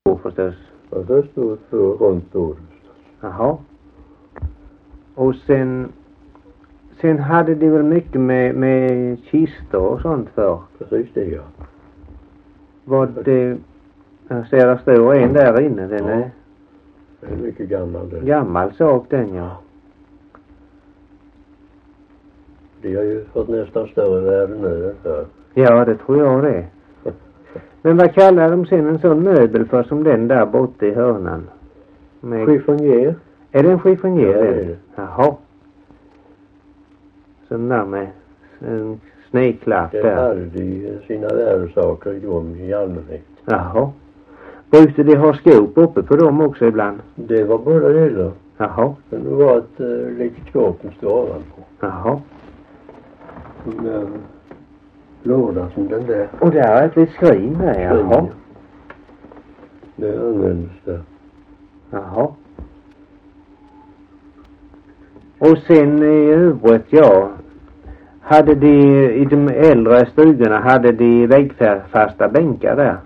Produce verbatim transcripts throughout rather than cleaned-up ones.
förstås. Ja, det stod två runt bordet. Jaha. Och sen, sen hade de väl mycket med, med kistor och sånt för. Precis det, ja. Vad det, jag ser det står en där inne, den ja. är Det är mycket gammal den. Gammal sak den, ja. De har ju fått nästan större värde nu än förr. Ja, det tror jag det. Men vad kallar de sen en sån möbel för som den där borta i hörnan? Med... Chiffonier. Är det en chiffonier? Ja, det är det. Jaha. Sån där med en snedklapp Det där. hade de sina värdesaker i dem i allmänhet. Jaha. Brukade de ha skåp uppe på dem också ibland? Det var båda delar. Jaha. Det var ett uh, litet skåp som stod ovanpå. Jaha. En uh, låda som den där. Och där är ett litet skrin där, jaha. Det användes där. Jaha. Och sen i övrigt, ja. Hade de i de äldre stugorna, hade de väggfasta bänkar där?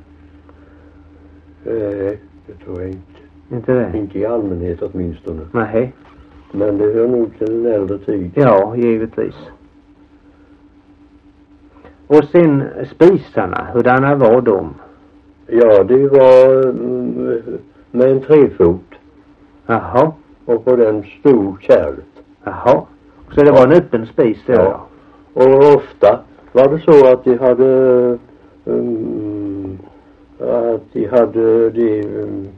Nej, det tror jag inte. Inte det? Inte i allmänhet åtminstone. Nej. Men det hör nog till en äldre tid. Ja, givetvis. Och sen spisarna, hurdana var de? Ja, det var mm, med en trefot. Jaha. Och på den stod kärlet. Jaha. Så det var en öppen spis då? Ja. Och ofta var det så att de hade um, att de hade de um,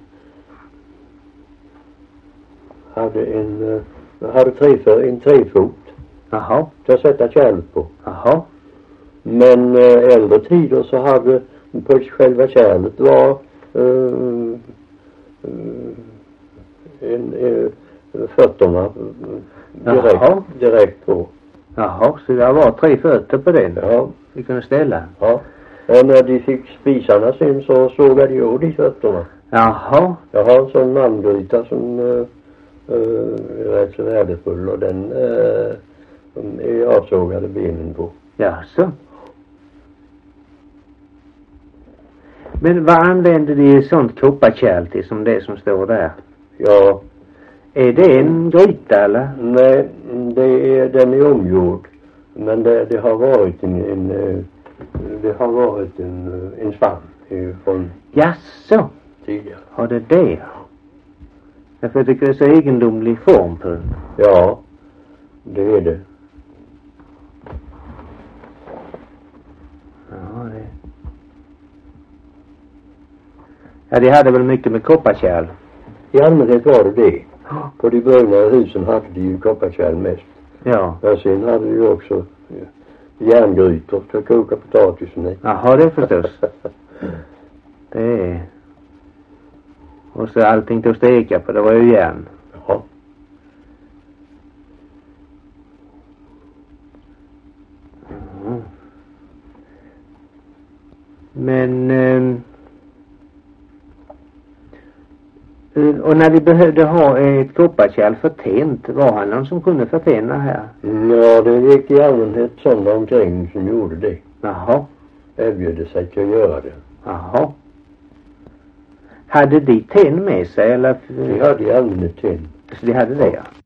hade en uh, hade tre, en trefot. Jaha. För att sätta kärlet på. Jaha. Men uh, äldre tider så hade på själva kärlet var uh, uh, en, uh, fötterna direkt, Jaha. direkt på. Jaha, så det var tre fötter på den? Ja. Vi kunde ställa? Ja. Och när de fick spisarna sen så sågade de av de fötterna. Jaha. Jag har en sån namngryta som uh, uh, är rätt så värdefull och den uh, är avsågade benen på. Jaså. Men vad använder de sånt kopparkärl till som det som står där? Ja. Är det en gryta eller? Nej, det är, den är omgjord. Men det, det har varit en, en det har varit en, en spann från Jaså. tidigare. Har det det? Därför jag tycker det är så egendomlig form på den. Ja, det är det. Ja, det... Ja, de hade väl mycket med kopparkärl. I allmänhet var det det. På de bruna husen hade de ju kopparkärl mest. Ja. Men sen hade de ju också ja, järngrytor för att koka potatisen i. Jaha, det förstås. Det är... Och så allting till att steka på, det var ju järn. Ja. Mm. Men... Eh, och när vi behövde ha ett kopparkärl förtänt, var han någon som kunde förtena här? Ja, det gick i allmänhet sådana omkring som gjorde det. Jaha. Erbjöd sig till att göra det. Jaha. Hade de tenn med sig eller? De hade i allmänhet tenn. Så de hade det, ja.